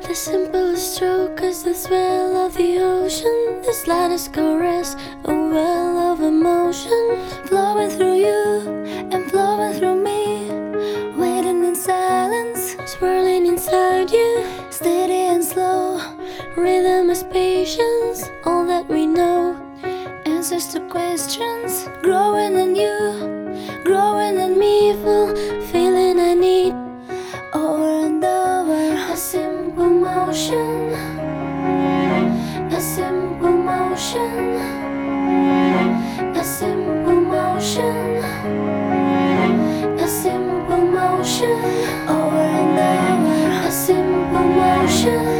The simplest stroke is the thrill of the ocean. The slightest caress, a well of emotion, flowing through you and flowing through me, waiting in silence, swirling inside you, steady and slow. Rhythm is patience, all that we know. Answers to questions, growing in you, growing in me, full feeling I need. Over and over, a simple motion, a simple motion, a simple motion, a simple motion. Over and over, a simple motion.